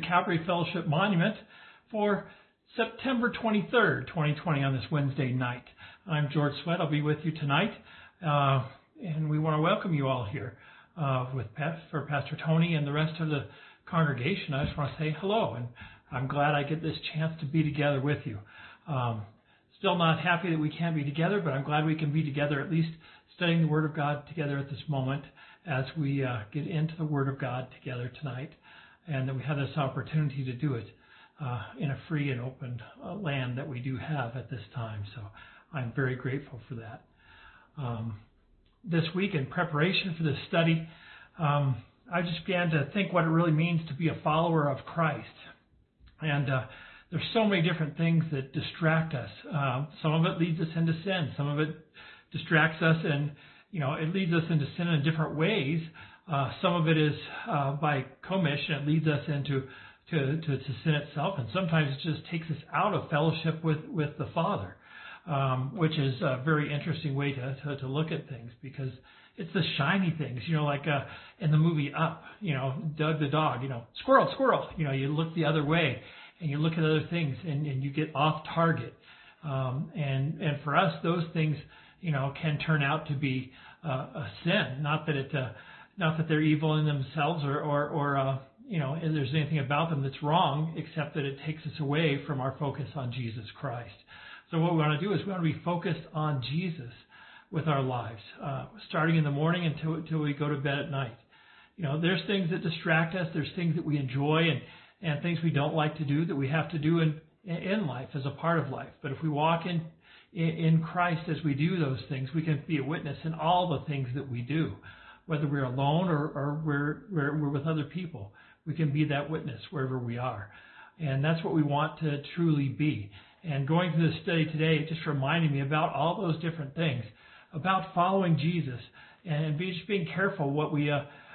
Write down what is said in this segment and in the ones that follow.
Calvary Fellowship Monument for September 23rd, 2020 on this Wednesday night. I'm George Sweat. I'll be with you tonight, and we want to welcome you all here for Pastor Tony and the rest of the congregation. I just want to say hello, and I'm glad I get this chance to be together with you. Still not happy that we can't be together, but I'm glad we can be together, at least studying the Word of God together at this moment as we get into the Word of God together tonight, and that we have this opportunity to do it in a free and open land that we do have at this time. So I'm very grateful for that. This week, in preparation for this study, I just began to think what it really means to be a follower of Christ. And there's so many different things that distract us. Some of it leads us into sin. Some of it distracts us and, it leads us into sin in different ways. Some of it is by commission. It leads us into to sin itself. And sometimes it just takes us out of fellowship with the Father, which is a very interesting way to look at things, because it's the shiny things, like in the movie Up, Doug the dog, squirrel, squirrel, you look the other way and you look at other things and you get off target. And for us, those things, can turn out to be a sin. Not that they're evil in themselves or if there's anything about them that's wrong, except that it takes us away from our focus on Jesus Christ. So what we want to do is we want to be focused on Jesus with our lives, starting in the morning until we go to bed at night. There's things that distract us. There's things that we enjoy and things we don't like to do that we have to do in life as a part of life. But if we walk in Christ as we do those things, we can be a witness in all the things that we do, whether we're alone or we're with other people. We can be that witness wherever we are. And that's what we want to truly be. And going through this study today, it just reminded me about all those different things, about following Jesus and just being careful what we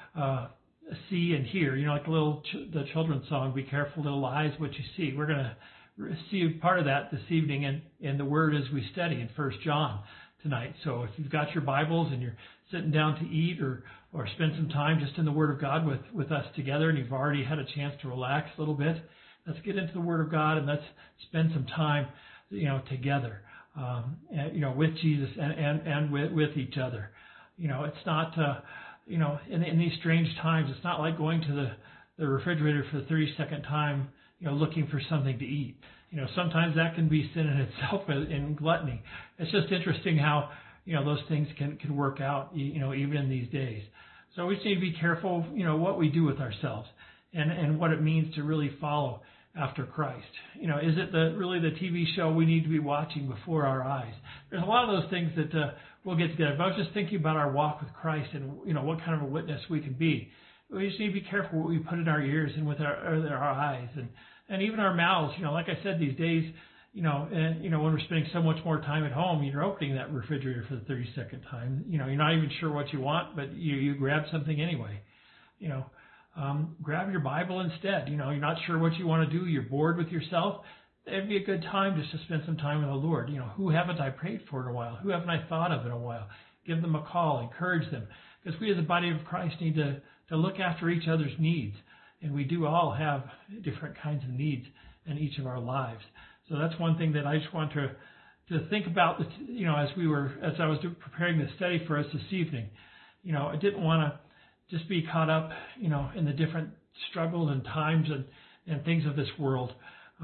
see and hear. Like the children's song, "Be careful, little eyes, what you see." We're going to see part of that this evening in the Word as we study in 1 John tonight. So if you've got your Bibles and you're sitting down to eat or spend some time just in the Word of God with us together, and you've already had a chance to relax a little bit, let's get into the Word of God and let's spend some time, together, with Jesus and with each other. It's not, in these strange times, it's not like going to the refrigerator for the 32nd time, looking for something to eat. Sometimes that can be sin in itself in gluttony. It's just interesting how, those things can work out, even in these days. So we just need to be careful, what we do with ourselves and what it means to really follow after Christ. Is it really the TV show we need to be watching before our eyes? There's a lot of those things that we'll get together. But I was just thinking about our walk with Christ and, what kind of a witness we can be. We just need to be careful what we put in our ears and with our eyes and even our mouths. Like I said, these days, when we're spending so much more time at home, you're opening that refrigerator for the 32nd time. You're not even sure what you want, but you grab something anyway. Grab your Bible instead. You're not sure what you want to do. You're bored with yourself. It'd be a good time just to spend some time with the Lord. Who haven't I prayed for in a while? Who haven't I thought of in a while? Give them a call, encourage them. Because we as the body of Christ need to look after each other's needs. And we do all have different kinds of needs in each of our lives. So that's one thing that I just want to think about, as I was preparing the study for us this evening. I didn't want to just be caught up, in the different struggles and times and things of this world,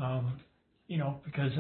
because,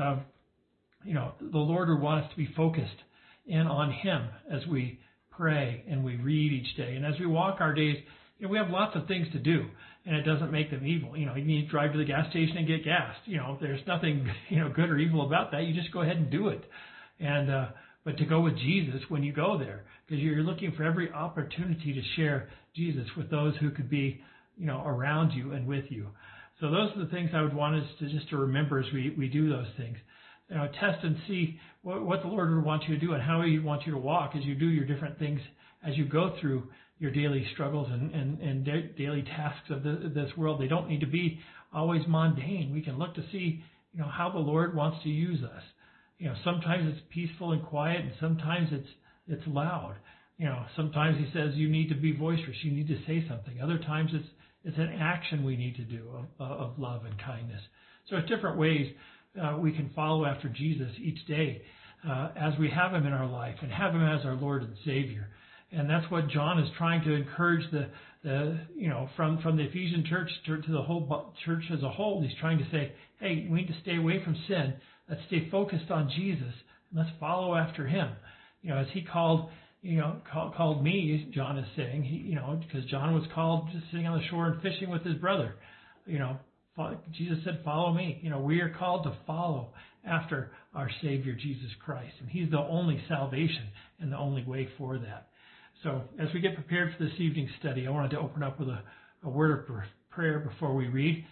the Lord would want us to be focused in on Him as we pray and we read each day. And as we walk our days, we have lots of things to do, and it doesn't make them evil. You need to drive to the gas station and get gas. There's nothing, good or evil about that. You just go ahead and do it. And, but to go with Jesus when you go there, because you're looking for every opportunity to share Jesus with those who could be, around you and with you. So those are the things I would want us to remember as we do those things. Test and see what the Lord would want you to do and how He wants you to walk as you do your different things, as you go through your daily struggles and daily tasks of this world. They don't need to be always mundane. We can look to see, how the Lord wants to use us. Sometimes it's peaceful and quiet, and sometimes it's loud. Sometimes He says you need to be boisterous. You need to say something. Other times It's an action we need to do of love and kindness. So it's different ways we can follow after Jesus each day as we have him in our life and have him as our Lord and Savior. And that's what John is trying to encourage from the Ephesian church to the whole church as a whole. He's trying to say, hey, we need to stay away from sin. Let's stay focused on Jesus and let's follow after him. As he called me, John is saying, because John was called just sitting on the shore and fishing with his brother. Jesus said, follow me. We are called to follow after our Savior, Jesus Christ. And he's the only salvation and the only way for that. So as we get prepared for this evening's study, I wanted to open up with a word of prayer before we read.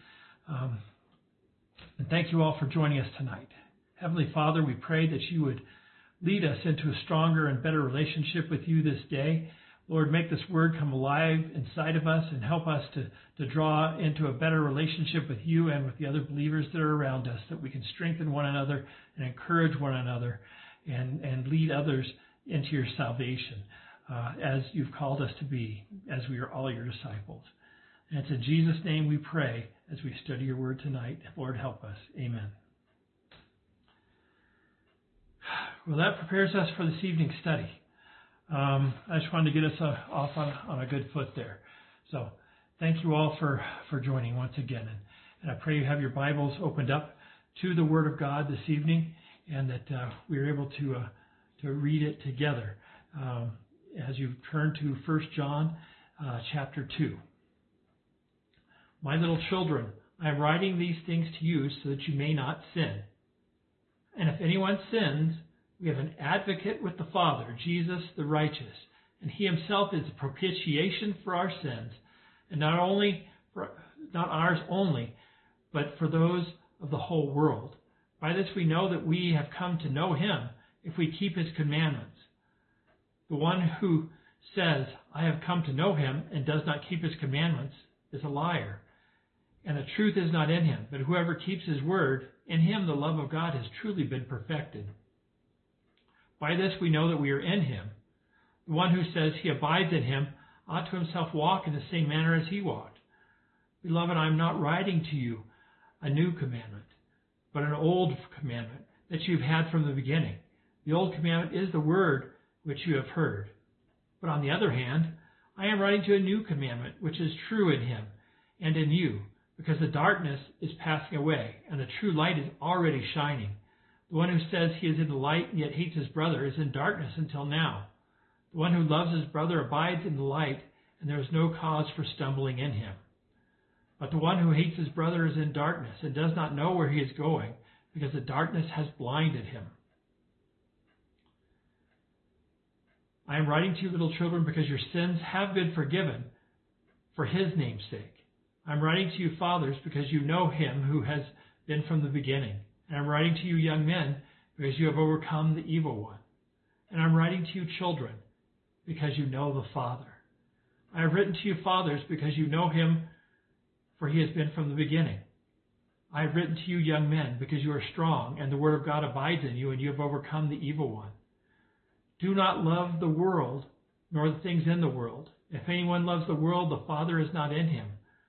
And thank you all for joining us tonight. Heavenly Father, we pray that you would lead us into a stronger and better relationship with you this day. Lord, make this word come alive inside of us and help us to draw into a better relationship with you and with the other believers that are around us, that we can strengthen one another and encourage one another and lead others into your salvation as you've called us to be, as we are all your disciples. And it's in Jesus' name we pray as we study your word tonight. Lord, help us. Amen. Well, that prepares us for this evening's study. I just wanted to get us off on a good foot there. So thank you all for joining once again. And I pray you have your Bibles opened up to the Word of God this evening and that we are able to read it together as you turn to 1 John chapter 2. My little children, I am writing these things to you so that you may not sin. And if anyone sins, we have an advocate with the Father, Jesus the righteous, and he himself is the propitiation for our sins, and not ours only, but for those of the whole world. By this we know that we have come to know him if we keep his commandments. The one who says, I have come to know him, and does not keep his commandments is a liar, and the truth is not in him. But whoever keeps his word, in him the love of God has truly been perfected. By this we know that we are in him. The one who says he abides in him ought to himself walk in the same manner as he walked. Beloved, I am not writing to you a new commandment, but an old commandment that you have had from the beginning. The old commandment is the word which you have heard. But on the other hand, I am writing to you a new commandment, which is true in him and in you, because the darkness is passing away, and the true light is already shining. The one who says he is in the light and yet hates his brother is in darkness until now. The one who loves his brother abides in the light, and there is no cause for stumbling in him. But the one who hates his brother is in darkness and does not know where he is going, because the darkness has blinded him. I am writing to you, little children, because your sins have been forgiven for his name's sake. I am writing to you, fathers, because you know him who has been from the beginning. And I am writing to you, young men, because you have overcome the evil one. And I am writing to you, children, because you know the Father. I have written to you, fathers, because you know him, for he has been from the beginning. I have written to you, young men, because you are strong, and the word of God abides in you, and you have overcome the evil one. Do not love the world, nor the things in the world. If anyone loves the world, the Father is not in him.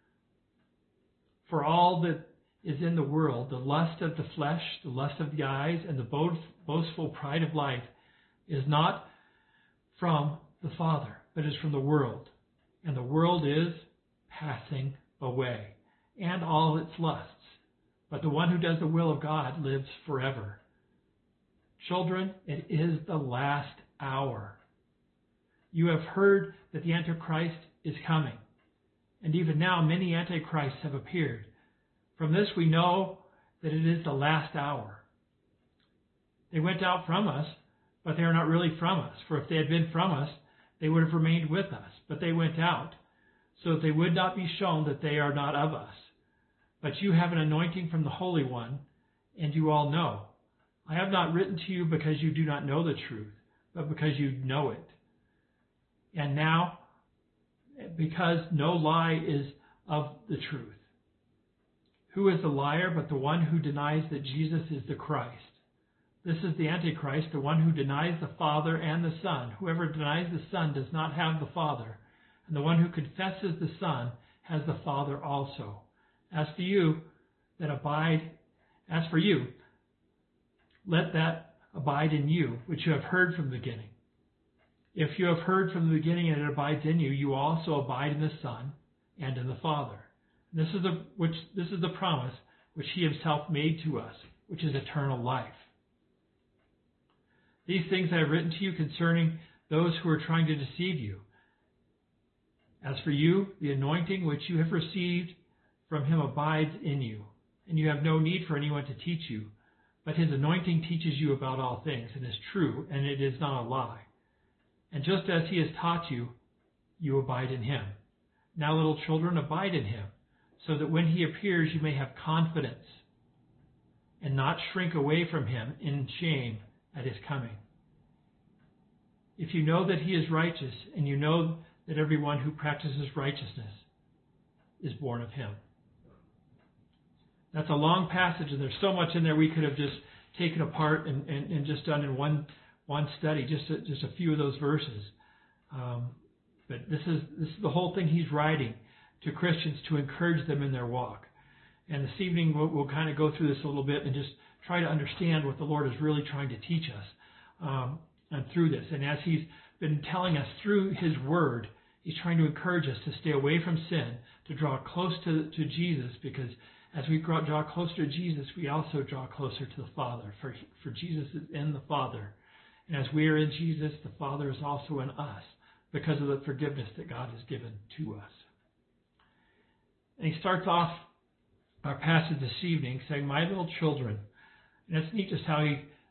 For all that is in the world, the lust of the flesh, the lust of the eyes, and the boastful pride of life, is not from the Father, but is from the world. And the world is passing away, and all its lusts. But the one who does the will of God lives forever. Children, it is the last hour. You have heard that the Antichrist is coming, and even now many Antichrists have appeared. From this we know that it is the last hour. They went out from us, but they are not really from us. For if they had been from us, they would have remained with us. But they went out, so that they would not be shown that they are not of us. But you have an anointing from the Holy One, and you all know. I have not written to you because you do not know the truth, but because you know it. And now, because no lie is of the truth. Who is the liar but the one who denies that Jesus is the Christ? This is the Antichrist, the one who denies the Father and the Son. Whoever denies the Son does not have the Father. And the one who confesses the Son has the Father also. As for you, let that abide in you, which you have heard from the beginning. If you have heard from the beginning and it abides in you, you also abide in the Son and in the Father. This is the promise which he himself made to us, which is eternal life. These things I have written to you concerning those who are trying to deceive you. As for you, the anointing which you have received from him abides in you, and you have no need for anyone to teach you. But his anointing teaches you about all things, and is true, and it is not a lie. And just as he has taught you, you abide in him. Now, little children, abide in him, so that when he appears, you may have confidence and not shrink away from him in shame at his coming. If you know that he is righteous, and you know that everyone who practices righteousness is born of him. That's a long passage, and there's so much in there we could have just taken apart and just done in one study, just a few of those verses. But this is the whole thing he's writing to Christians to encourage them in their walk. And this evening we'll kind of go through this a little bit and just try to understand what the Lord is really trying to teach us and through this. And as he's been telling us through his word, he's trying to encourage us to stay away from sin, to draw close to Jesus, because as we draw closer to Jesus, we also draw closer to the Father. For Jesus is in the Father. And as we are in Jesus, the Father is also in us because of the forgiveness that God has given to us. And he starts off our passage this evening saying, "My little children." And it's neat just how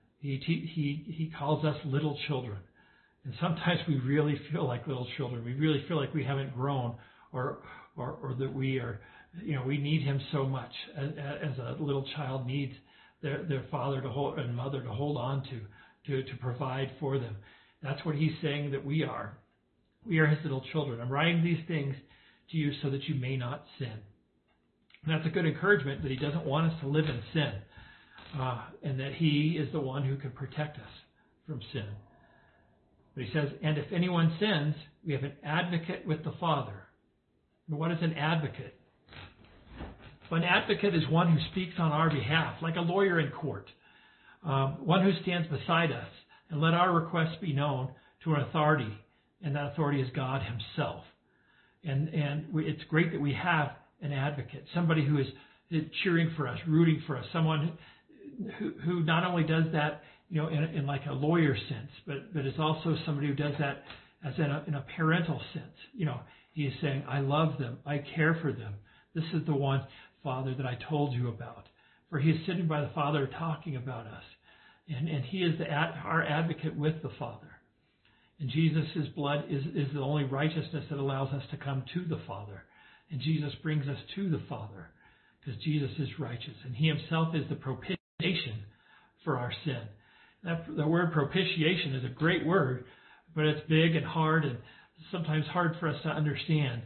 he calls us little children. And sometimes we really feel like little children. We really feel like we haven't grown, or that we are, we need him so much as a little child needs their father to hold and mother to hold on to provide for them. That's what he's saying that we are. We are his little children. I'm writing these things to you so that you may not sin. And that's a good encouragement that he doesn't want us to live in sin, and that he is the one who can protect us from sin. But he says, and if anyone sins, we have an advocate with the Father. And what is an advocate? Well, an advocate is one who speaks on our behalf, like a lawyer in court, one who stands beside us and let our requests be known to an authority, and that authority is God himself. And it's great that we have an advocate, somebody who is cheering for us, rooting for us, someone who not only does that, in like a lawyer sense, but is also somebody who does that as in a parental sense. He is saying, I love them, I care for them. This is the one, Father, that I told you about. For he is sitting by the Father talking about us. And he is our advocate with the Father. And Jesus' blood is the only righteousness that allows us to come to the Father. And Jesus brings us to the Father because Jesus is righteous. And he himself is the propitiation for our sin. The word propitiation is a great word, but it's big and hard and sometimes hard for us to understand.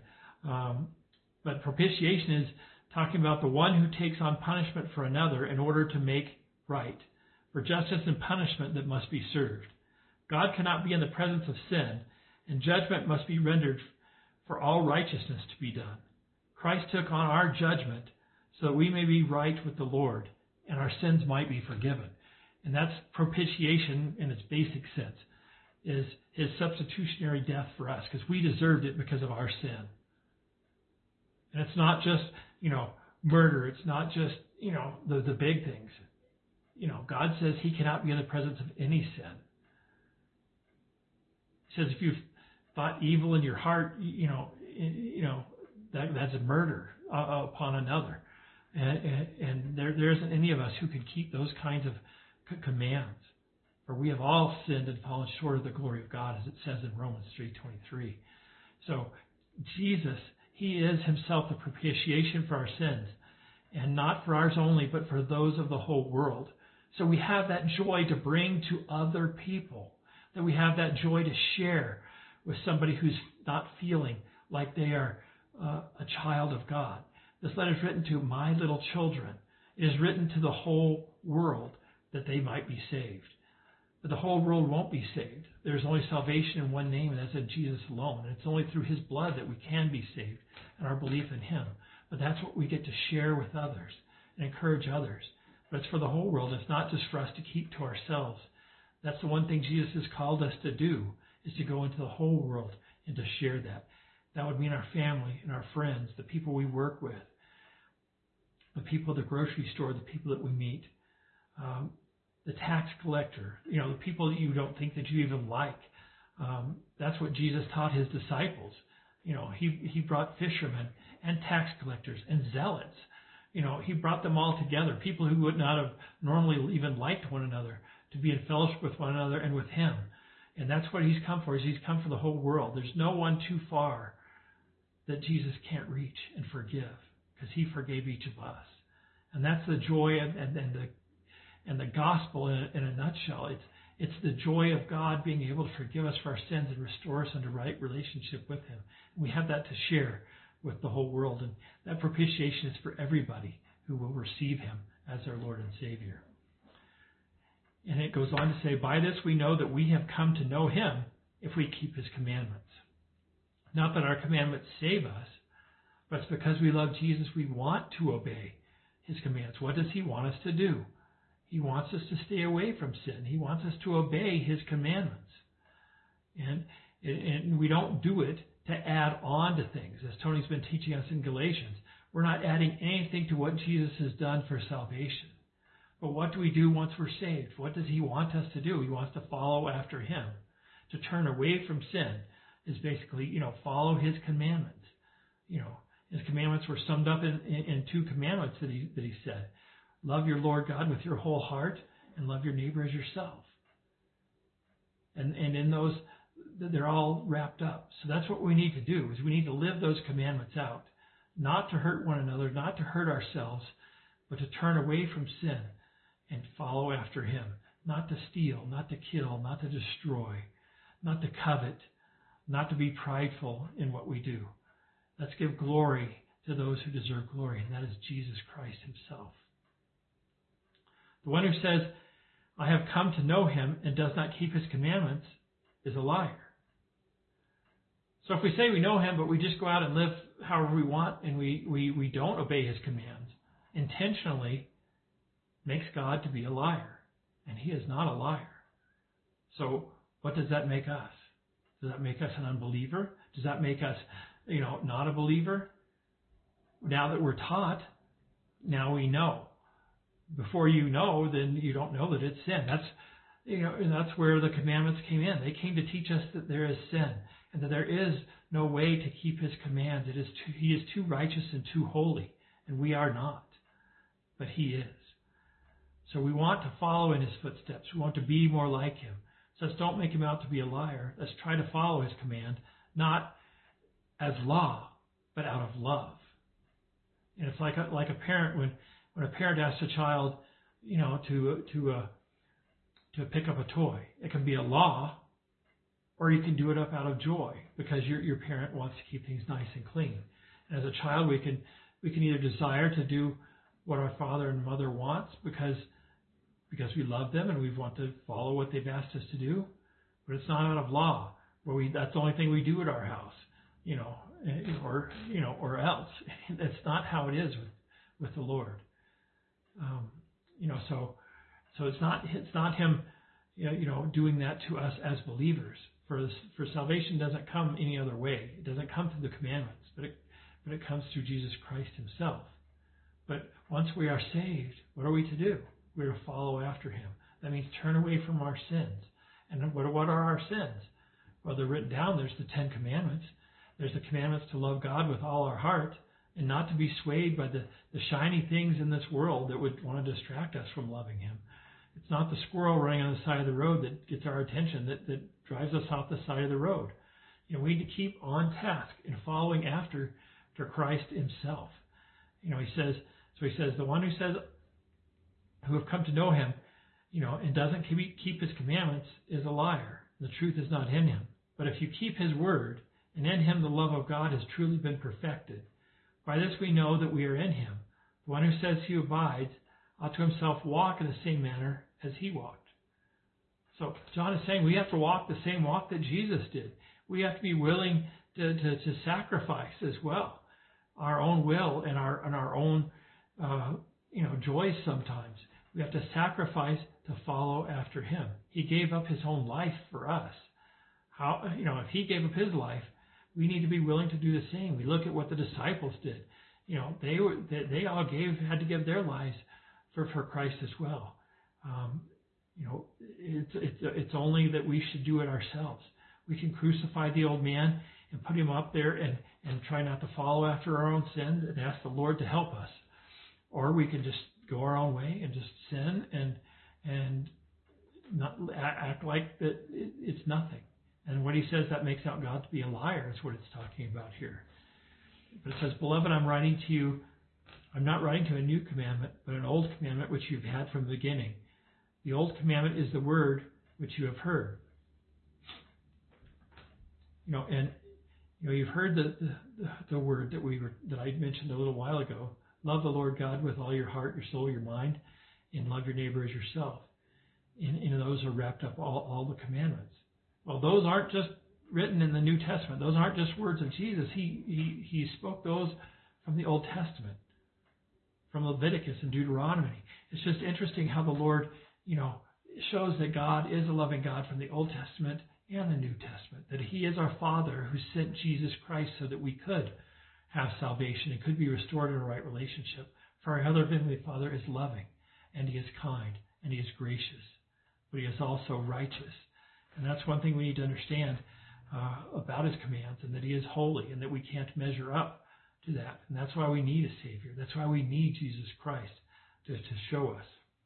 But propitiation is talking about the one who takes on punishment for another in order to make right, for justice and punishment that must be served. God cannot be in the presence of sin, and judgment must be rendered for all righteousness to be done. Christ took on our judgment so that we may be right with the Lord, and our sins might be forgiven. And that's propitiation in its basic sense, is his substitutionary death for us, because we deserved it because of our sin. And it's not just, murder. It's not just, the big things. God says he cannot be in the presence of any sin. He says if you've thought evil in your heart, that's a murder upon another. And there isn't any of us who could keep those kinds of commands. For we have all sinned and fallen short of the glory of God, as it says in Romans 3:23. So Jesus, he is himself the propitiation for our sins, and not for ours only, but for those of the whole world. So we have that joy to bring to other people, that we have that joy to share with somebody who's not feeling like they are a child of God. This letter is written to my little children. It is written to the whole world that they might be saved. But the whole world won't be saved. There's only salvation in one name, and that's in Jesus alone. And it's only through his blood that we can be saved and our belief in him. But that's what we get to share with others and encourage others. But it's for the whole world. It's not just for us to keep to ourselves. That's the one thing Jesus has called us to do, is to go into the whole world and to share that. That would mean our family and our friends, the people we work with, the people at the grocery store, the people that we meet, the tax collector, the people that you don't think that you even like. That's what Jesus taught his disciples. He brought fishermen and tax collectors and zealots. He brought them all together, people who would not have normally even liked one another, to be in fellowship with one another and with him. And that's what he's come for, is he's come for the whole world. There's no one too far that Jesus can't reach and forgive, because he forgave each of us. And that's the joy and the gospel in a nutshell. It's the joy of God being able to forgive us for our sins and restore us into right relationship with him. And we have that to share with the whole world. And that propitiation is for everybody who will receive him as their Lord and Savior. And it goes on to say, by this we know that we have come to know him if we keep his commandments. Not that our commandments save us, but it's because we love Jesus we want to obey his commands. What does he want us to do? He wants us to stay away from sin. He wants us to obey his commandments. And we don't do it to add on to things. As Tony's been teaching us in Galatians, we're not adding anything to what Jesus has done for salvation. But what do we do once we're saved? What does he want us to do? He wants to follow after him. To turn away from sin is basically, follow his commandments. His commandments were summed up in two commandments that he said. Love your Lord God with your whole heart, and love your neighbor as yourself. And in those, they're all wrapped up. So that's what we need to do, is we need to live those commandments out. Not to hurt one another, not to hurt ourselves, but to turn away from sin and follow after him. Not to steal, not to kill, not to destroy, not to covet, not to be prideful in what we do. Let's give glory to those who deserve glory, and that is Jesus Christ himself. The one who says, I have come to know him and does not keep his commandments is a liar. So if we say we know him, but we just go out and live however we want, and we don't obey his commands, intentionally makes God to be a liar. And he is not a liar. So what does that make us? Does that make us an unbeliever? Does that make us, not a believer? Now that we're taught, now we know. Before you know, then you don't know that it's sin. And that's where the commandments came in. They came to teach us that there is sin and that there is no way to keep his commands. He is too righteous and too holy, and we are not. But he is. So we want to follow in his footsteps. We want to be more like him. So let's don't make him out to be a liar. Let's try to follow his command, not as law, but out of love. And it's like a parent when a parent asks a child, to pick up a toy. It can be a law, or you can do it up out of joy because your parent wants to keep things nice and clean. And as a child, we can either desire to do what our father and mother wants because we love them and we want to follow what they've asked us to do, but it's not out of law. That's the only thing we do at our house, or else. That's not how it is with the Lord. So it's not him, doing that to us as believers. For salvation doesn't come any other way. It doesn't come through the commandments, but it comes through Jesus Christ himself. But once we are saved, what are we to do? We're to follow after him. That means turn away from our sins. And what are our sins? Well, they're written down. There's the 10 Commandments. There's the commandments to love God with all our heart and not to be swayed by the shiny things in this world that would want to distract us from loving him. It's not the squirrel running on the side of the road that gets our attention, that drives us off the side of the road. We need to keep on task in following after Christ himself. He says, the one who says, who have come to know him, and doesn't keep his commandments is a liar. The truth is not in him. But if you keep his word, and in him the love of God has truly been perfected, by this we know that we are in him. The one who says he abides ought to himself walk in the same manner as he walked. So John is saying we have to walk the same walk that Jesus did. We have to be willing to sacrifice as well our own will and our own joys sometimes. We have to sacrifice to follow after him. He gave up his own life for us. If he gave up his life, we need to be willing to do the same. We look at what the disciples did. They all had to give their lives for Christ as well. It's only that we should do it ourselves. We can crucify the old man and put him up there and try not to follow after our own sins and ask the Lord to help us. Or we can just go our own way and just sin and not act like that it's nothing. And what he says, that makes out God to be a liar, is what it's talking about here. But it says, "Beloved, I'm not writing to a new commandment, but an old commandment which you've had from the beginning. The old commandment is the word which you have heard." You've heard the word that I mentioned a little while ago. Love the Lord God with all your heart, your soul, your mind, and love your neighbor as yourself. And those are wrapped up all the commandments. Well, those aren't just written in the New Testament. Those aren't just words of Jesus. He spoke those from the Old Testament, from Leviticus and Deuteronomy. It's just interesting how the Lord, shows that God is a loving God from the Old Testament and the New Testament, that he is our Father who sent Jesus Christ so that we could have salvation and could be restored in a right relationship. For our other Heavenly Father is loving, and he is kind, and he is gracious, but he is also righteous. And that's one thing we need to understand about his commands, and that he is holy, and that we can't measure up to that. And that's why we need a Savior. That's why we need Jesus Christ to show us.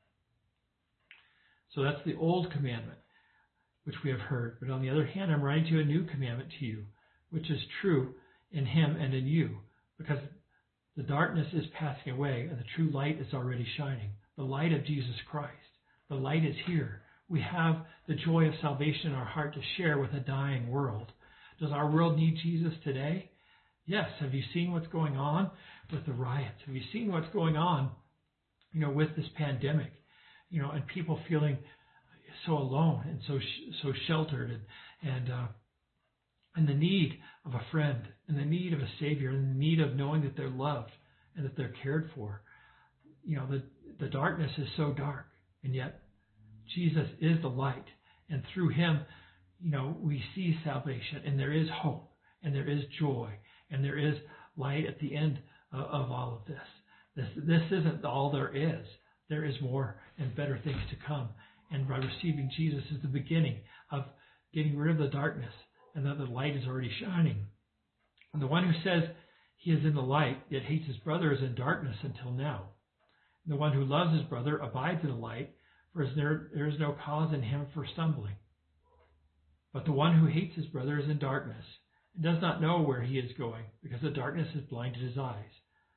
So that's the old commandment, which we have heard. But on the other hand, I'm writing to you a new commandment to you, which is true in him and in you, because the darkness is passing away, and the true light is already shining. The light of Jesus Christ. The light is here. We have the joy of salvation in our heart to share with a dying world. Does our world need Jesus today? Yes. Have you seen what's going on with the riots? Have you seen what's going on, with this pandemic, and people feeling so alone and so sheltered and the need of a friend and the need of a Savior and the need of knowing that they're loved and that they're cared for. The darkness is so dark, and yet Jesus is the light, and through him, we see salvation, and there is hope, and there is joy, and there is light at the end of all of this. This isn't all there is. There is more and better things to come, and by receiving Jesus is the beginning of getting rid of the darkness, and that the light is already shining. And the one who says he is in the light, yet hates his brother, is in darkness until now. And the one who loves his brother abides in the light, for there is no cause in him for stumbling. But the one who hates his brother is in darkness, and does not know where he is going, because the darkness has blinded his eyes.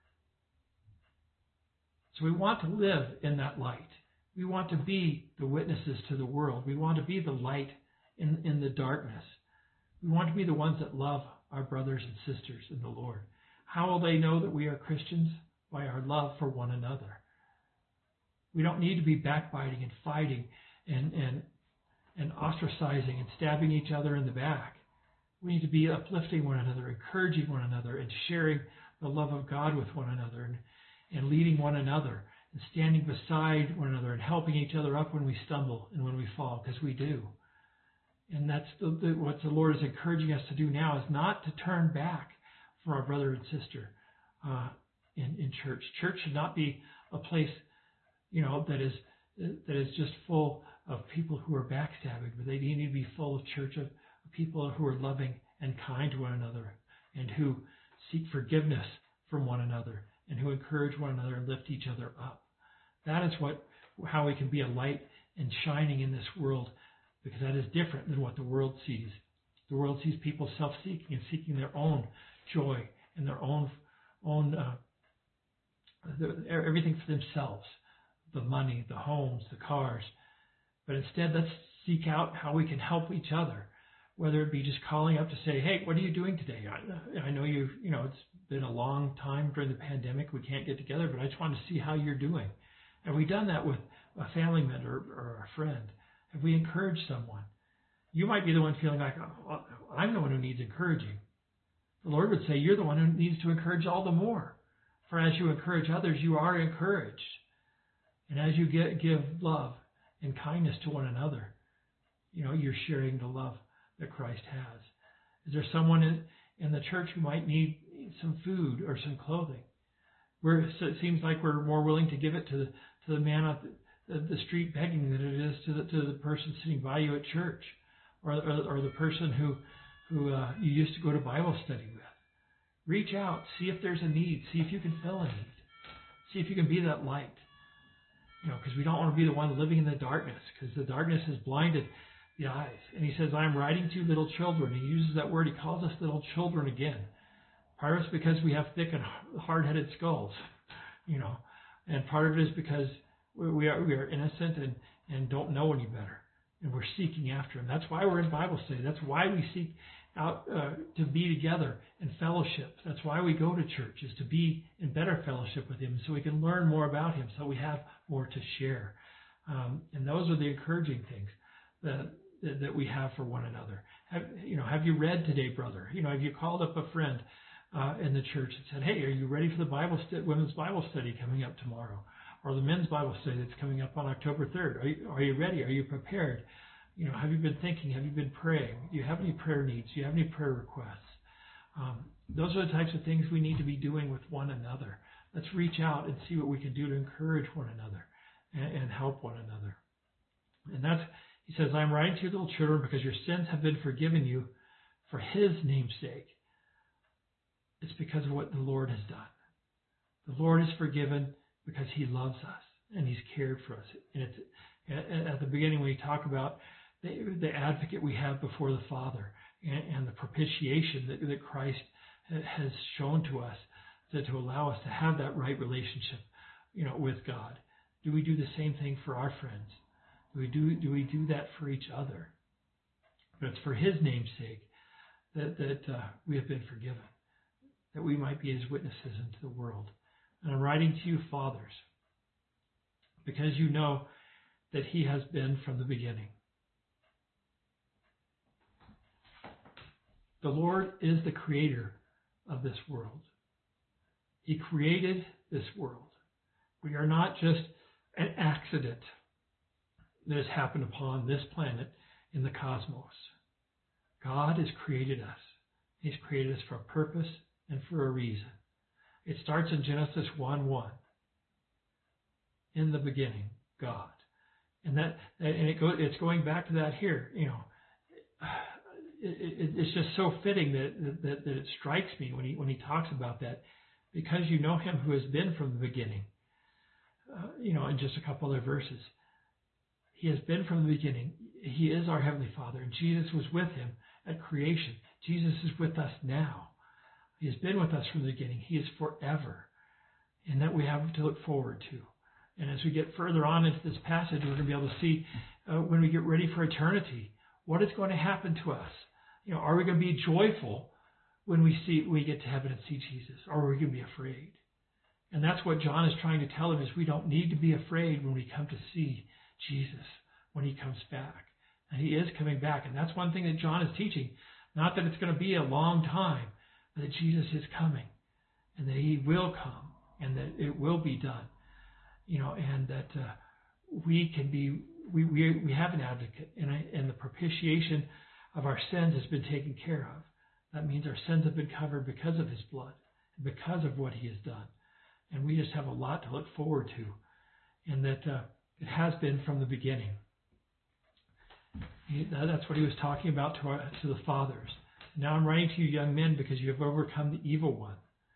So we want to live in that light. We want to be the witnesses to the world. We want to be the light in the darkness. We want to be the ones that love our brothers and sisters in the Lord. How will they know that we are Christians? By our love for one another. We don't need to be backbiting and fighting and ostracizing and stabbing each other in the back. We need to be uplifting one another, encouraging one another, and sharing the love of God with one another, and leading one another, and standing beside one another, and helping each other up when we stumble and when we fall, because we do. And that's what the Lord is encouraging us to do now, is not to turn back for our brother and sister in church. Church should not be a place that is just full of people who are backstabbing, but they need to be full of people who are loving and kind to one another, and who seek forgiveness from one another, and who encourage one another and lift each other up. That is how we can be a light and shining in this world, because that is different than what the world sees. The world sees people self-seeking and seeking their own joy and their own everything for themselves. The money, the homes, the cars. But instead, let's seek out how we can help each other, whether it be just calling up to say, "Hey, what are you doing today? I know it's been a long time during the pandemic. We can't get together, but I just want to see how you're doing." And we've done that with a family member or a friend. Have we encouraged someone? You might be the one feeling like, oh, I'm the one who needs encouraging. The Lord would say, you're the one who needs to encourage all the more. For as you encourage others, you are encouraged. And as you give love and kindness to one another, you're sharing the love that Christ has. Is there someone in the church who might need some food or some clothing? So it seems like we're more willing to give it to the man on the street begging than it is to the person sitting by you at church, or the person who you used to go to Bible study with. Reach out, see if there's a need, see if you can fill a need, see if you can be that light. Because we don't want to be the one living in the darkness, because the darkness has blinded the eyes. And he says, I'm writing to little children. He uses that word. He calls us little children again. Part of it's because we have thick and hard-headed skulls, and part of it is because we are innocent and don't know any better, and we're seeking after him. That's why we're in Bible study. That's why we seek out to be together in fellowship. That's why we go to church, is to be in better fellowship with him, so we can learn more about him, so we have more to share. And those are the encouraging things that we have for one another. Have you read today, brother? Have you called up a friend in the church and said, hey, are you ready for the women's Bible study coming up tomorrow? Or the men's Bible study that's coming up on October 3rd? Are you ready? Are you prepared? Have you been thinking? Have you been praying? Do you have any prayer needs? Do you have any prayer requests? Those are the types of things we need to be doing with one another. Let's reach out and see what we can do to encourage one another and help one another. And he says, I'm writing to you, little children, because your sins have been forgiven you for his name's sake. It's because of what the Lord has done. The Lord is forgiven because he loves us and he's cared for us. And it's at the beginning when we talk about the advocate we have before the Father and the propitiation that Christ has shown to us to allow us to have that right relationship, with God. Do we do the same thing for our friends? Do we do that for each other? But it's for his name's sake that we have been forgiven, that we might be his witnesses into the world. And I'm writing to you, fathers, because you know that he has been from the beginning. The Lord is the creator of this world. He created this world. We are not just an accident that has happened upon this planet in the cosmos. God has created us. He's created us for a purpose and for a reason. It starts in Genesis 1:1. In the beginning, God. It's going back to that here. It's just so fitting that it strikes me when he talks about that, because you know him who has been from the beginning. In just a couple other verses, he has been from the beginning. He is our Heavenly Father, and Jesus was with him at creation. Jesus is with us now. He has been with us from the beginning. He is forever, and that we have to look forward to. And as we get further on into this passage, we're going to be able to see when we get ready for eternity, what is going to happen to us. Are we going to be joyful when we get to heaven and see Jesus, or are we going to be afraid? And that's what John is trying to tell them, is we don't need to be afraid when we come to see Jesus when he comes back. And he is coming back. And that's one thing that John is teaching. Not that it's going to be a long time, but that Jesus is coming, and that he will come, and that it will be done. And that we have an advocate, and the propitiation of our sins has been taken care of. That means our sins have been covered because of his blood, because of what he has done. And we just have a lot to look forward to, and that it has been from the beginning. That's what he was talking about to the fathers. Now I'm writing to you, young men, because you have overcome the evil one.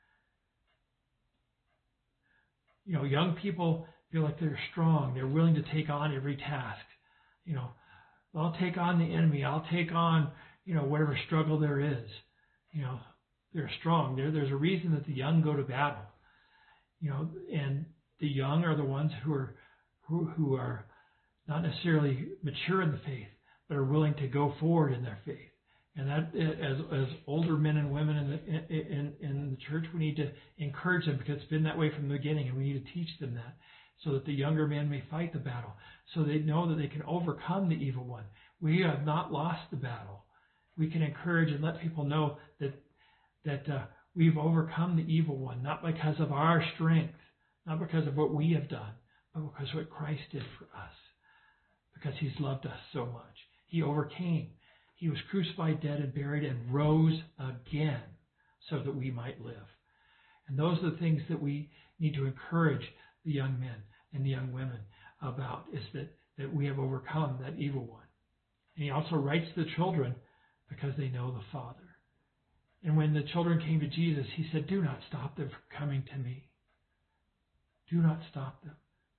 Young people feel like they're strong. They're willing to take on every task. I'll take on the enemy. I'll take on, whatever struggle there is. They're strong. There's a reason that the young go to battle. And the young are the ones who are not necessarily mature in the faith, but are willing to go forward in their faith. And that, as older men and women in the church, we need to encourage them, because it's been that way from the beginning, and we need to teach them that, so that the younger men may fight the battle, so they know that they can overcome the evil one. We have not lost the battle. We can encourage and let people know that we've overcome the evil one, not because of our strength, not because of what we have done, but because of what Christ did for us, because he's loved us so much. He overcame. He was crucified, dead, and buried, and rose again so that we might live. And those are the things that we need to encourage the young men and the young women about, is that we have overcome that evil one. And he also writes to the children because they know the Father. And when the children came to Jesus, he said, do not stop them from coming to me. Do not stop them.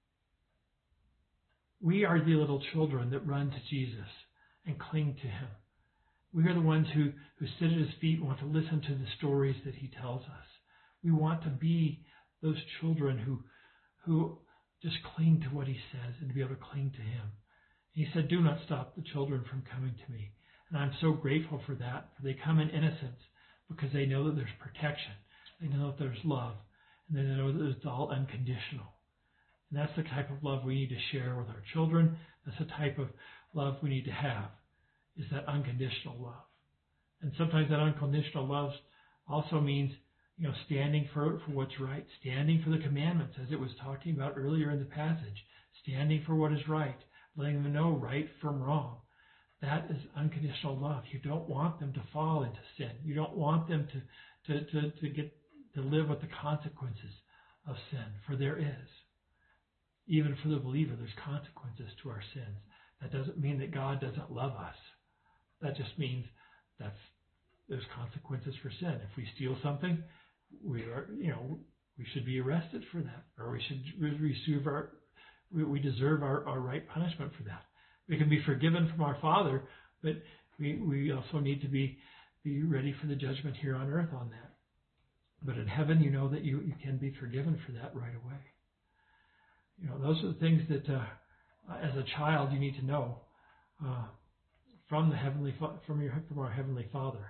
We are the little children that run to Jesus and cling to him. We are the ones who sit at his feet and want to listen to the stories that he tells us. We want to be those children who just cling to what he says and to be able to cling to him. He said, do not stop the children from coming to me. And I'm so grateful for that. For they come in innocence because they know that there's protection. They know that there's love. And they know that it's all unconditional. And that's the type of love we need to share with our children. That's the type of love we need to have, is that unconditional love. And sometimes that unconditional love also means, standing for what's right, standing for the commandments, as it was talking about earlier in the passage, standing for what is right, letting them know right from wrong. That is unconditional love. You don't want them to fall into sin. You don't want them to live with the consequences of sin, for there is. Even for the believer, there's consequences to our sins. That doesn't mean that God doesn't love us. That just means there's consequences for sin. If we steal something, we should be arrested for that, or we deserve our right punishment for that. We can be forgiven from our Father, but we also need to be ready for the judgment here on earth on that. But in heaven, you know that you can be forgiven for that right away. Those are the things that, as a child, you need to know from our Heavenly Father.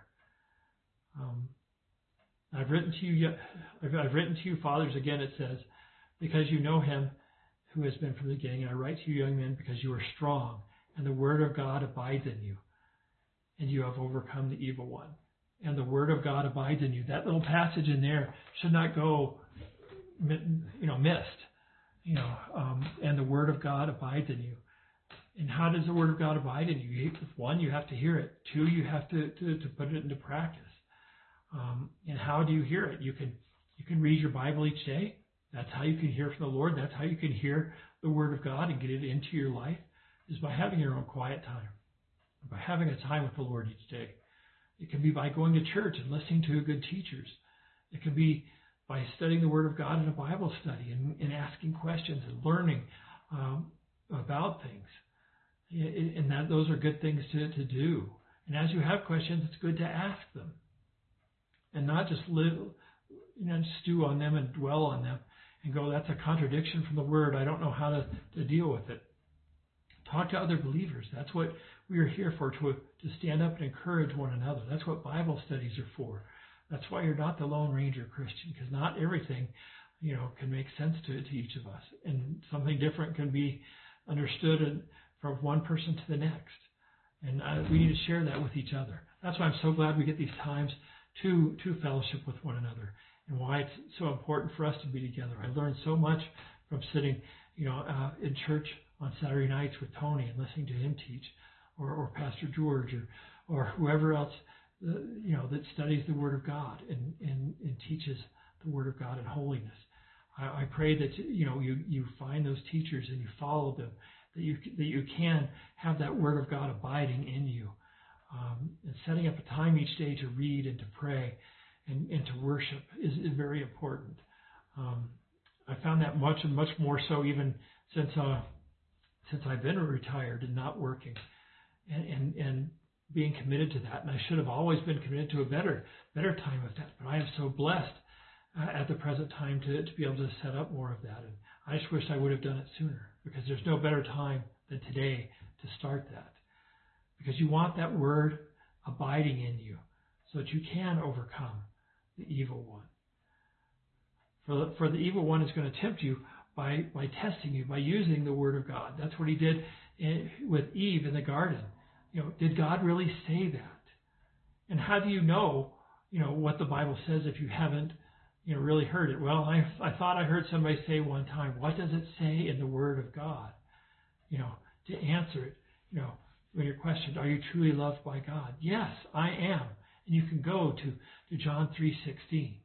I've written to you, fathers, again it says, because you know him who has been from the beginning. And I write to you, young men, because you are strong, and the word of God abides in you, and you have overcome the evil one. And the word of God abides in you. That little passage in there should not go, missed. And the word of God abides in you. And how does the word of God abide in you? One, you have to hear it. Two, you have to put it into practice. And how do you hear it? You can read your Bible each day. That's how you can hear from the Lord. That's how you can hear the word of God and get it into your life, is by having your own quiet time, by having a time with the Lord each day. It can be by going to church and listening to good teachers. It can be by studying the Word of God in a Bible study and asking questions and learning about things. And those are good things to do. And as you have questions, it's good to ask them. And not just stew on them and dwell on them and go, that's a contradiction from the Word. I don't know how to deal with it. Talk to other believers. That's what we are here for, to stand up and encourage one another. That's what Bible studies are for. That's why you're not the Lone Ranger Christian, because not everything, can make sense to each of us. And something different can be understood from one person to the next. And we need to share that with each other. That's why I'm so glad we get these times to fellowship with one another, and why it's so important for us to be together. I learned so much from sitting, in church on Saturday nights with Tony and listening to him teach, or Pastor George, or whoever else, that studies the Word of God and teaches the Word of God in holiness. I pray that you find those teachers and you follow them, that you can have that Word of God abiding in you, and setting up a time each day to read and to pray and to worship is very important. I found that much more so even since I've been retired and not working, and being committed to that. And I should have always been committed to a better time of that. But I am so blessed at the present time to be able to set up more of that. And I just wish I would have done it sooner, because there's no better time than today to start that. Because you want that word abiding in you so that you can overcome the evil one. For the evil one is going to tempt you by testing you, by using the Word of God. That's what He did with Eve in the garden. Did God really say that? And how do you know what the Bible says if you haven't really heard it? Well, I thought I heard somebody say one time, what does it say in the Word of God? To answer it, when you're questioned, are you truly loved by God? Yes, I am. And you can go to John 3:16.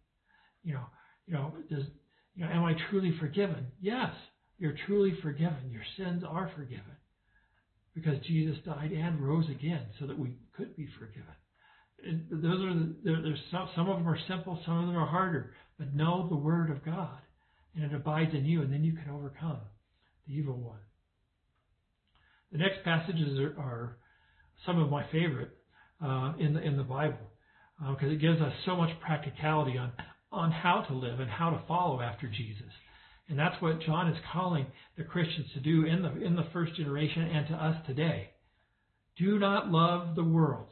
Am I truly forgiven? Yes, you're truly forgiven. Your sins are forgiven because Jesus died and rose again so that we could be forgiven. There's some of them are simple, some of them are harder, but know the Word of God, and it abides in you, and then you can overcome the evil one. The next passages are some of my favorite in the Bible because it gives us so much practicality on how to live and how to follow after Jesus. And that's what John is calling the Christians to do in the first generation and to us today. Do not love the world.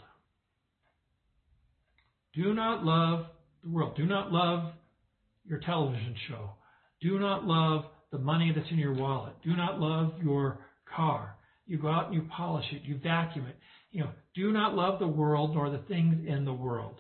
Do not love the world. Do not love your television show. Do not love the money that's in your wallet. Do not love your car. You go out and you polish it. You vacuum it. Do not love the world nor the things in the world.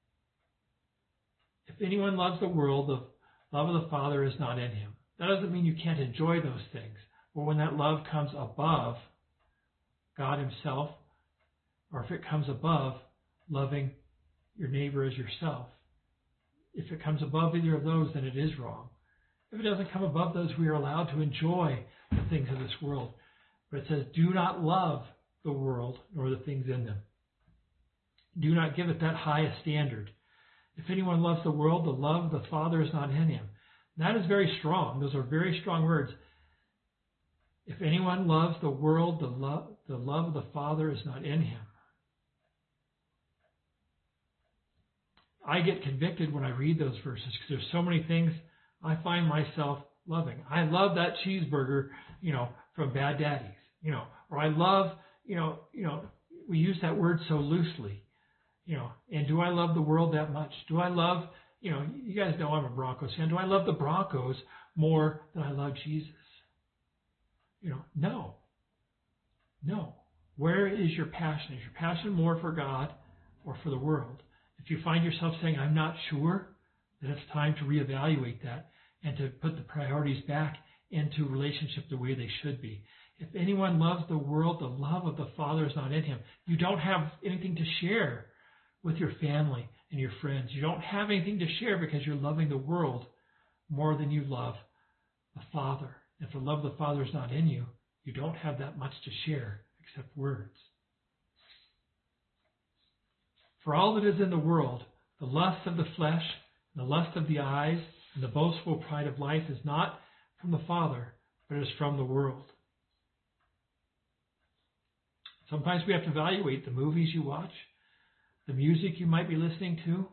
If anyone loves the world, the love of the Father is not in him. That doesn't mean you can't enjoy those things. But when that love comes above God Himself, or if it comes above loving your neighbor as yourself, if it comes above either of those, then it is wrong. If it doesn't come above those, we are allowed to enjoy the things of this world. But it says, do not love the world nor the things in them. Do not give it that high a standard. If anyone loves the world, the love of the Father is not in him. And that is very strong. Those are very strong words. If anyone loves the world, the love of the Father is not in him. I get convicted when I read those verses because there's so many things I find myself loving. I love that cheeseburger, from Bad Daddy's, or I love, we use that word so loosely, and do I love the world that much? Do I love, you guys know I'm a Broncos fan. Do I love the Broncos more than I love Jesus? No. Where is your passion? Is your passion more for God or for the world? If you find yourself saying, I'm not sure, then it's time to reevaluate that and to put the priorities back into relationship the way they should be. If anyone loves the world, the love of the Father is not in him. You don't have anything to share with your family and your friends. You don't have anything to share because you're loving the world more than you love the Father. If the love of the Father is not in you, you don't have that much to share except words. For all that is in the world, the lust of the flesh, the lust of the eyes, and the boastful pride of life is not from the Father, but is from the world. Sometimes we have to evaluate the movies you watch, the music you might be listening to.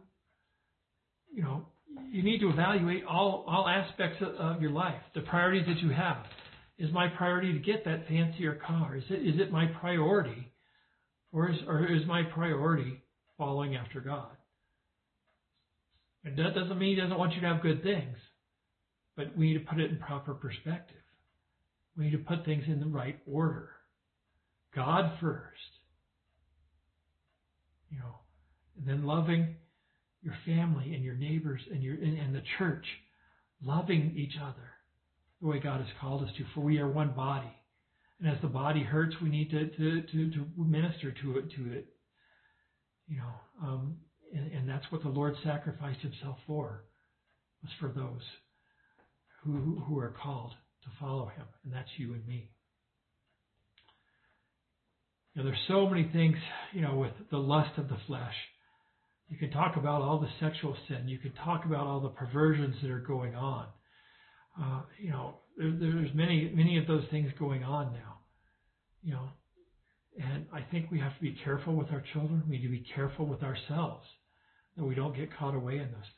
You need to evaluate all aspects of your life, the priorities that you have. Is my priority to get that fancier car? Is it my priority, or is my priority following after God? And that doesn't mean He doesn't want you to have good things, but we need to put it in proper perspective. We need to put things in the right order. God first, and then loving your family and your neighbors and the church, loving each other the way God has called us to, for we are one body. And as the body hurts, we need to minister to it. And that's what the Lord sacrificed Himself for, was for those who are called to follow Him, and that's you and me. There's so many things, with the lust of the flesh. You can talk about all the sexual sin. You can talk about all the perversions that are going on. There's many of those things going on now. And I think we have to be careful with our children. We need to be careful with ourselves that we don't get caught away in those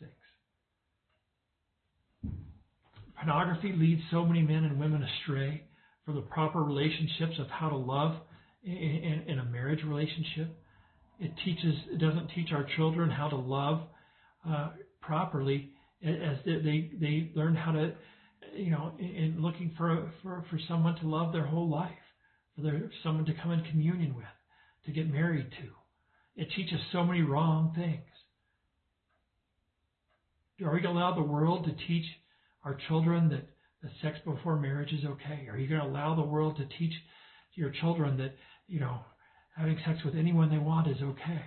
things. Pornography leads so many men and women astray from the proper relationships of how to love in a marriage relationship. It doesn't teach our children how to love properly as they learn how to in looking for someone to love their whole life, for someone to come in communion with, to get married to. It teaches so many wrong things. Are we going to allow the world to teach our children that sex before marriage is okay? Are you going to allow the world to teach your children that, having sex with anyone they want is okay?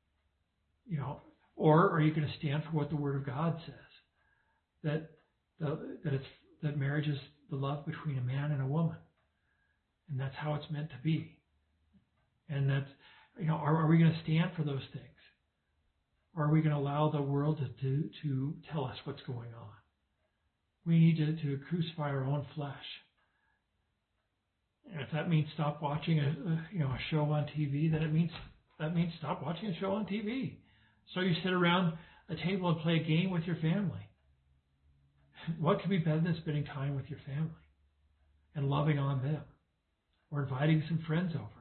Or are you going to stand for what the Word of God says? That marriage is the love between a man and a woman. And that's how it's meant to be. And that, are we going to stand for those things? Or are we going to allow the world to tell us what's going on? We need to crucify our own flesh. And if that means stop watching a show on TV, then that means stop watching a show on TV. So you sit around a table and play a game with your family. What could be better than spending time with your family and loving on them, or inviting some friends over?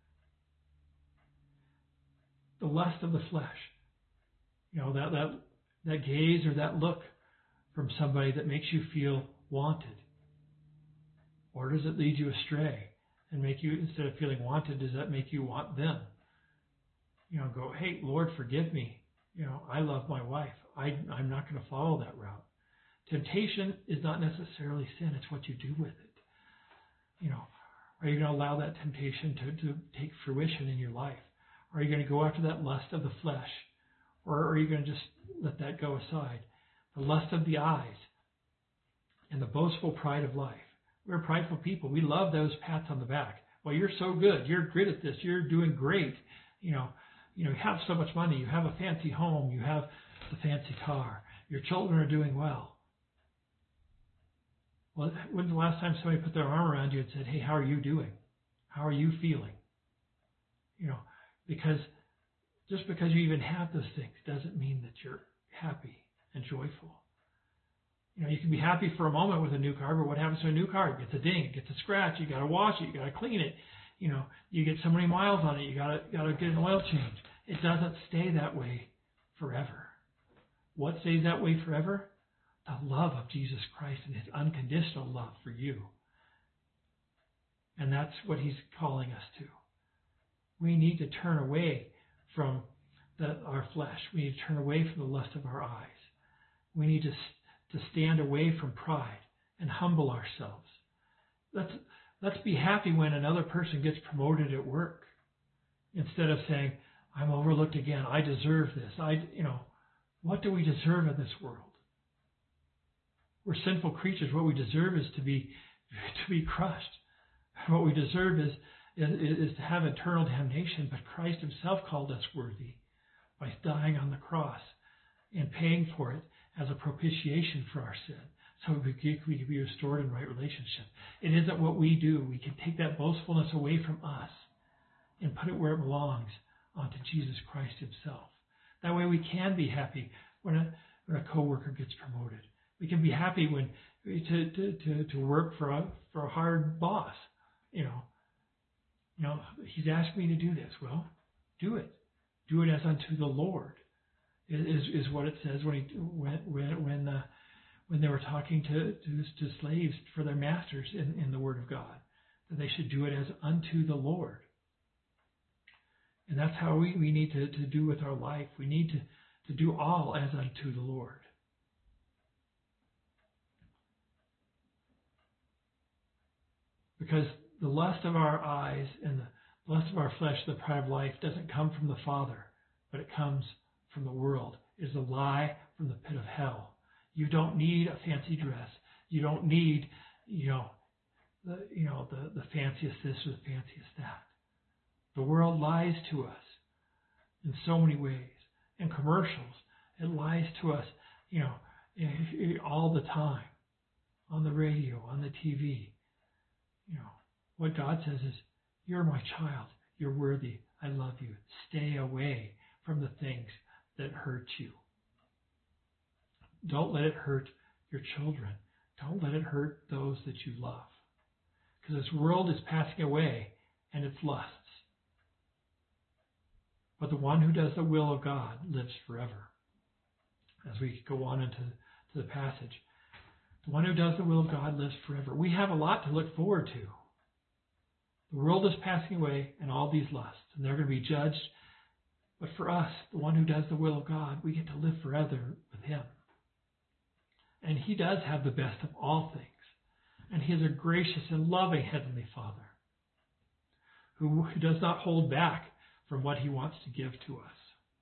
The lust of the flesh, that gaze or that look from somebody that makes you feel wanted, or does it lead you astray and make you, instead of feeling wanted, does that make you want them? Go, hey, Lord, forgive me. I love my wife. I'm not going to follow that route. Temptation is not necessarily sin. It's what you do with it. Are you going to allow that temptation to take fruition in your life? Are you going to go after that lust of the flesh? Or are you going to just let that go aside? The lust of the eyes and the boastful pride of life. We're prideful people. We love those pats on the back. Well, you're so good. You're great at this. You're doing great. You have so much money. You have a fancy home. You have the fancy car. Your children are doing well. Well, when's the last time somebody put their arm around you and said, hey, how are you doing? How are you feeling? Because just because you even have those things doesn't mean that you're happy and joyful. You can be happy for a moment with a new car, but what happens to a new car? It gets a ding, it gets a scratch, you got to wash it, you got to clean it. You get so many miles on it, you got to get an oil change. It doesn't stay that way forever. What stays that way forever? The love of Jesus Christ and His unconditional love for you. And that's what He's calling us to. We need to turn away from our flesh. We need to turn away from the lust of our eyes. We need to stand away from pride and humble ourselves. Let's be happy when another person gets promoted at work, instead of saying, I'm overlooked again. I deserve this. What do we deserve in this world? We're sinful creatures. What we deserve is to be crushed. What we deserve is to have eternal damnation. But Christ Himself called us worthy by dying on the cross and paying for it as a propitiation for our sin, so we could be restored in right relationship. It isn't what we do. We can take that boastfulness away from us and put it where it belongs, onto Jesus Christ Himself. That way we can be happy when a coworker gets promoted. We can be happy when to work for a hard boss. He's asked me to do this. Well, do it. Do it as unto the Lord. Is what it says when they were talking to slaves for their masters in the Word of God, that they should do it as unto the Lord. And that's how we need to do with our life. We need to do all as unto the Lord. Because the lust of our eyes and the lust of our flesh, the pride of life, doesn't come from the Father, but it comes from the world. It is a lie from the pit of hell. You don't need a fancy dress. You don't need, the fanciest this or the fanciest that. The world lies to us in so many ways. In commercials, it lies to us, all the time, on the radio, on the TV. What God says is, you're my child. You're worthy. I love you. Stay away from the things that hurt you. Don't let it hurt your children. Don't let it hurt those that you love. Because this world is passing away and its lusts. But the one who does the will of God lives forever. As we go on into the passage, The one who does the will of God lives forever. We have a lot to look forward to. The world is passing away and all these lusts, and they're going to be judged. But for us, the one who does the will of God, we get to live forever with him. And he does have the best of all things. And he is a gracious and loving Heavenly Father who does not hold back from what he wants to give to us.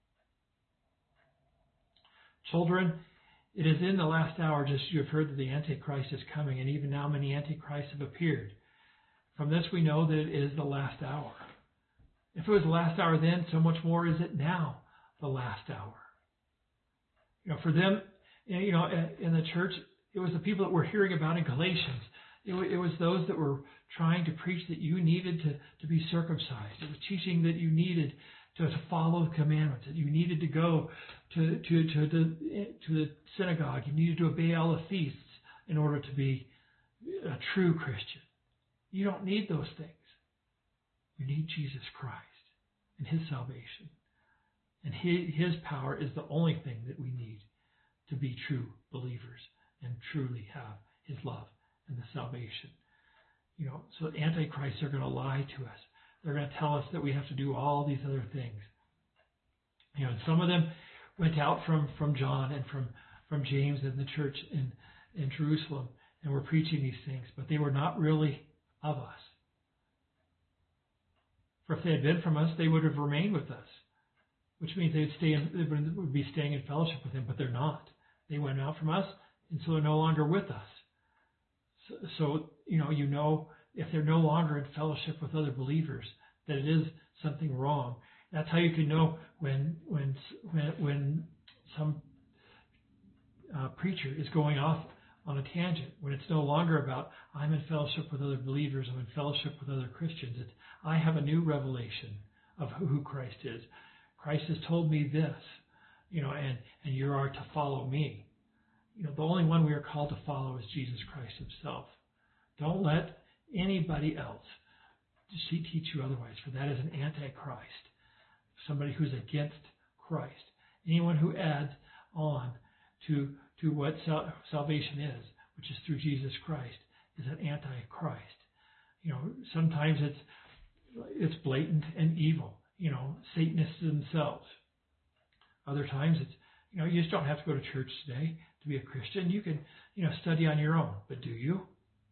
Children, it is in the last hour, just as you have heard, that the Antichrist is coming, and even now many Antichrists have appeared. From this we know that it is the last hour. If it was the last hour then, so much more is it now the last hour. For them, in the church, it was the people that we're hearing about in Galatians. It was those that were trying to preach that you needed to be circumcised. It was teaching that you needed to follow the commandments, that you needed to go to the synagogue. You needed to obey all the feasts in order to be a true Christian. You don't need those things. You need Jesus Christ and his salvation. And his power is the only thing that we need to be true believers and truly have his love and the salvation. So antichrists are going to lie to us. They're going to tell us that we have to do all these other things. And some of them went out from John and from James in the church in Jerusalem and were preaching these things, but they were not really of us. For if they had been from us, they would have remained with us, which means they would be staying in fellowship with him, but they're not. They went out from us, and so they're no longer with us. So if they're no longer in fellowship with other believers, that it is something wrong. That's how you can know when some preacher is going off on a tangent, when it's no longer about I'm in fellowship with other believers, I'm in fellowship with other Christians. It's I have a new revelation of who Christ is. Christ has told me this, and you are to follow me. The only one we are called to follow is Jesus Christ himself. Don't let anybody else teach you otherwise, for that is an antichrist, somebody who's against Christ. Anyone who adds on to what salvation is, which is through Jesus Christ, is an antichrist. Sometimes it's blatant and evil. Satanists themselves. Other times it's you just don't have to go to church today to be a Christian. You can study on your own. But do you?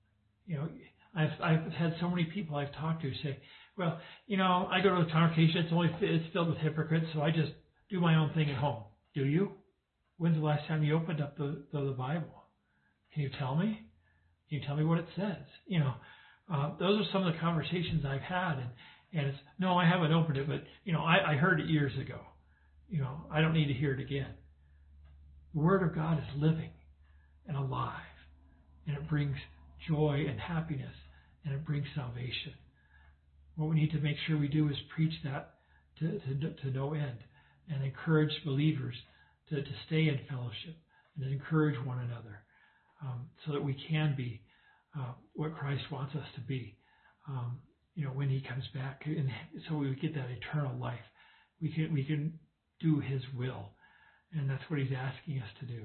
I've had so many people I've talked to say, well, I go to a congregation. It's filled with hypocrites, so I just do my own thing at home. Do you? When's the last time you opened up the Bible? Can you tell me? Can you tell me what it says? Those are some of the conversations I've had, and it's no, I haven't opened it, but I heard it years ago. I don't need to hear it again. The Word of God is living and alive, and it brings joy and happiness, and it brings salvation. What we need to make sure we do is preach that to no end, and encourage believers to stay in fellowship and to encourage one another, so that we can be what Christ wants us to be. When he comes back, and so we get that eternal life, we can do his will, and that's what he's asking us to do.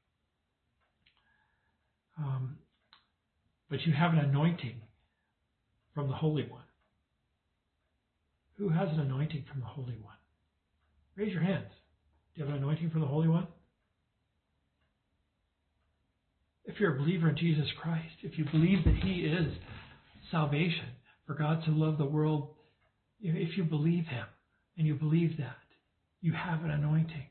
But you have an anointing from the Holy One. Who has an anointing from the Holy One? Raise your hands. Do you have an anointing from the Holy One? If you're a believer in Jesus Christ, if you believe that he is salvation, for God to love the world, if you believe him and you believe that, you have an anointing.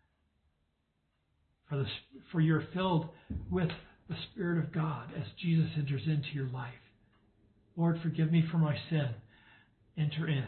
For you're filled with the Spirit of God as Jesus enters into your life. Lord, forgive me for my sin. Enter in.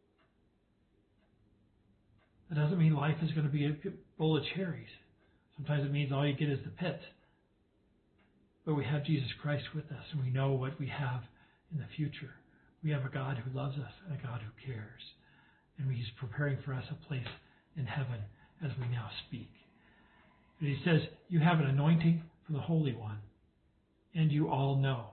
That doesn't mean life is going to be a bowl of cherries. Sometimes it means all you get is the pits. But we have Jesus Christ with us, and we know what we have in the future. We have a God who loves us and a God who cares. And he's preparing for us a place in heaven as we now speak. And he says, you have an anointing from the Holy One, and you all know.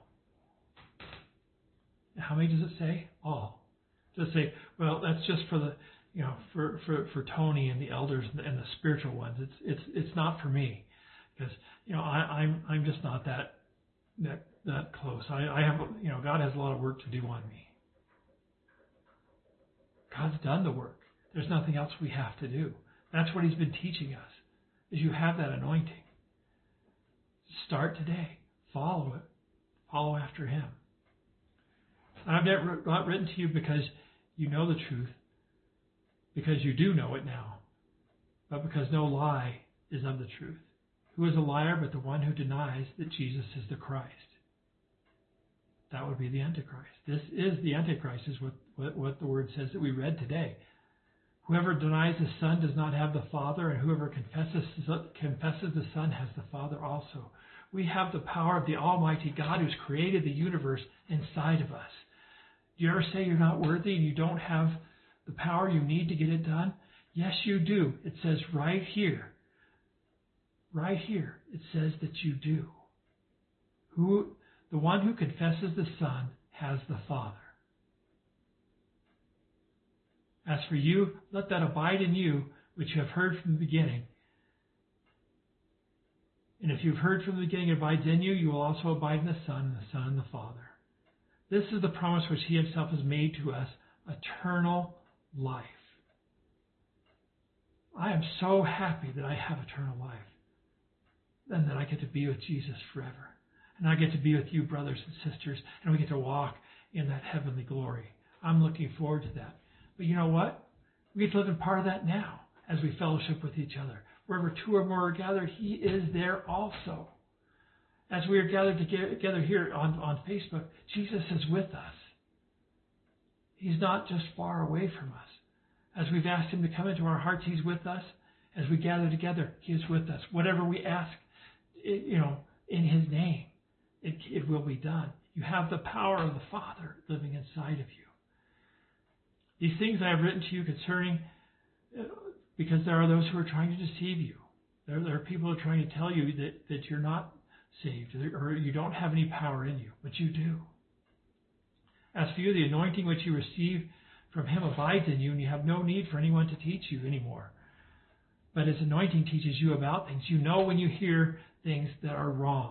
How many does it say? All. Does it say, well, that's just for the, for Tony and the elders and the spiritual ones. It's not for me. because I'm just not that close. I have God has a lot of work to do on me. God's done the work. There's nothing else we have to do. That's what He's been teaching us. Is you have that anointing. Start today. Follow it. Follow after Him. I've not written to you because you know the truth, because you do know it now, but because no lie is of the truth. Who is a liar but the one who denies that Jesus is the Christ? That would be the Antichrist. This is the Antichrist, is what the word says that we read today. Whoever denies the Son does not have the Father, and whoever confesses the Son has the Father also. We have the power of the Almighty God who's created the universe inside of us. Do you ever say you're not worthy and you don't have the power you need to get it done? Yes, you do. It says right here. Right here, it says that you do. The one who confesses the Son has the Father. As for you, let that abide in you, which you have heard from the beginning. And if you've heard from the beginning and abides in you, you will also abide in the Son, and the Son in the Father. This is the promise which He Himself has made to us, eternal life. I am so happy that I have eternal life, and that I get to be with Jesus forever. And I get to be with you, brothers and sisters, and we get to walk in that heavenly glory. I'm looking forward to that. But you know what? We get to live in part of that now as we fellowship with each other. Wherever two or more are gathered, He is there also. As we are gathered together here on Facebook, Jesus is with us. He's not just far away from us. As we've asked Him to come into our hearts, He's with us. As we gather together, He is with us. Whatever we ask, in His name, it will be done. You have the power of the Father living inside of you. These things I have written to you concerning, because there are those who are trying to deceive you. There are people who are trying to tell you that you're not saved, or you don't have any power in you, but you do. As for you, the anointing which you receive from Him abides in you, and you have no need for anyone to teach you anymore. But His anointing teaches you about things. You know when you hear things that are wrong.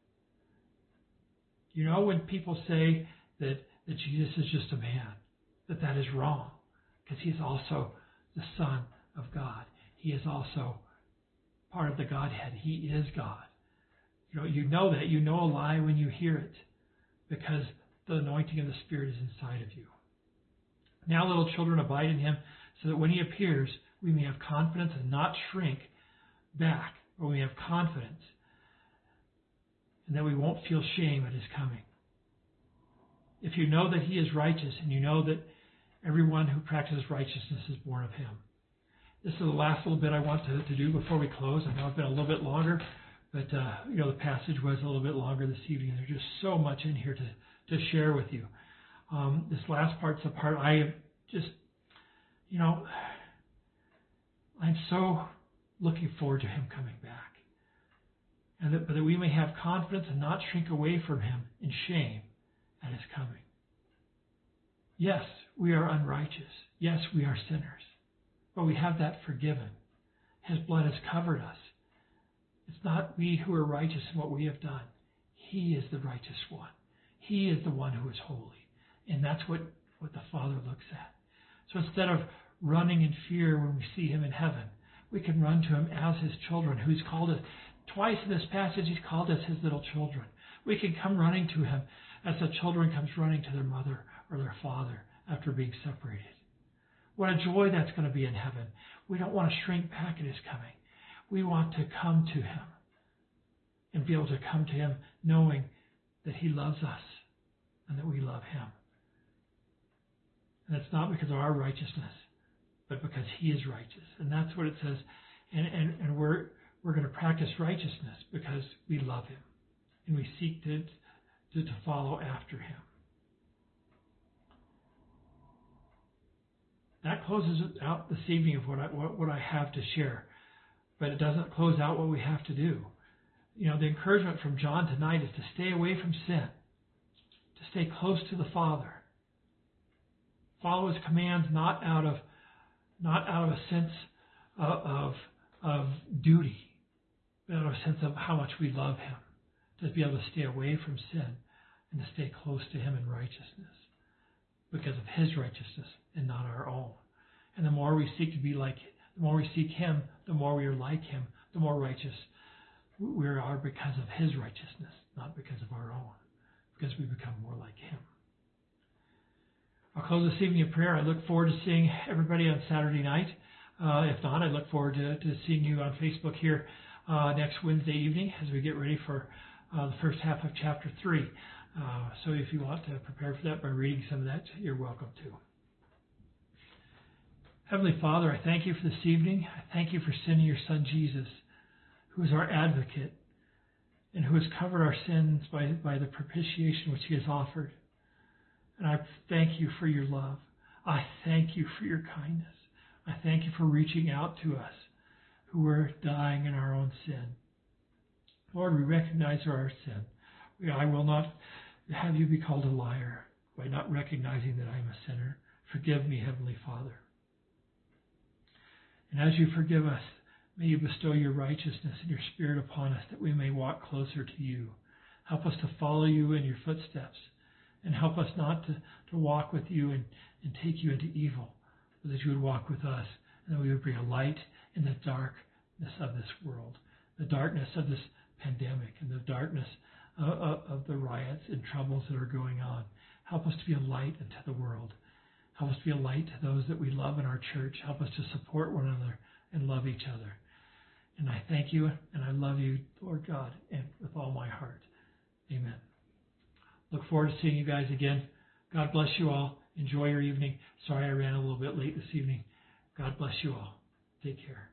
You know when people say that Jesus is just a man, that is wrong, because He is also the Son of God. He is also part of the Godhead. He is God. You know that. You know a lie when you hear it, because the anointing of the Spirit is inside of you. Now, little children, abide in Him, so that when He appears, we may have confidence and not shrink back, but we have confidence, and that we won't feel shame at His coming. If you know that He is righteous, and you know that everyone who practices righteousness is born of Him. This is the last little bit I want to do before we close. I know it's been a little bit longer, but the passage was a little bit longer this evening. There's just so much in here to share with you. This last part's the part I am just, I'm so looking forward to Him coming back. And that we may have confidence and not shrink away from Him in shame at His coming. Yes, we are unrighteous. Yes, we are sinners. But we have that forgiven. His blood has covered us. It's not we who are righteous in what we have done. He is the righteous one. He is the one who is holy. And that's what the Father looks at. So instead of running in fear when we see Him in heaven, we can run to Him as His children, who's called us. Twice in this passage, He's called us His little children. We can come running to Him as a children comes running to their mother or their father after being separated. What a joy that's going to be in heaven. We don't want to shrink back at His coming. We want to come to Him and be able to come to Him knowing that He loves us and that we love Him. And it's not because of our righteousness, but because He is righteous. And that's what it says. And we're going to practice righteousness because we love Him and we seek to follow after Him. That closes out this evening of what I have to share. But it doesn't close out what we have to do. The encouragement from John tonight is to stay away from sin, to stay close to the Father. Follow His commands not out of a sense of duty, but out of a sense of how much we love him, to be able to stay away from sin and to stay close to him in righteousness because of his righteousness and not our own. And the more we seek to be like, the more we seek him, the more we are like him, the more righteous we are because of his righteousness, not because of our own, because we become more like him. I'll close this evening in prayer. I look forward to seeing everybody on Saturday night. If not, I look forward to seeing you on Facebook here next Wednesday evening as we get ready for the first half of chapter 3. So if you want to prepare for that by reading some of that, you're welcome to. Heavenly Father, I thank you for this evening. I thank you for sending your Son Jesus, who is our advocate and who has covered our sins by the propitiation which he has offered. And I thank you for your love. I thank you for your kindness. I thank you for reaching out to us who are dying in our own sin. Lord, we recognize our sin. I will not have you be called a liar by not recognizing that I am a sinner. Forgive me, Heavenly Father. And as you forgive us, may you bestow your righteousness and your Spirit upon us that we may walk closer to you. Help us to follow you in your footsteps and help us not to walk with you and take you into evil, but that you would walk with us and that we would bring a light in the darkness of this world, the darkness of this pandemic and the darkness of the riots and troubles that are going on. Help us to be a light into the world. Help us to be a light to those that we love in our church. Help us to support one another and love each other. And I thank you and I love you, Lord God, and with all my heart. Amen. Look forward to seeing you guys again. God bless you all. Enjoy your evening. Sorry I ran a little bit late this evening. God bless you all. Take care.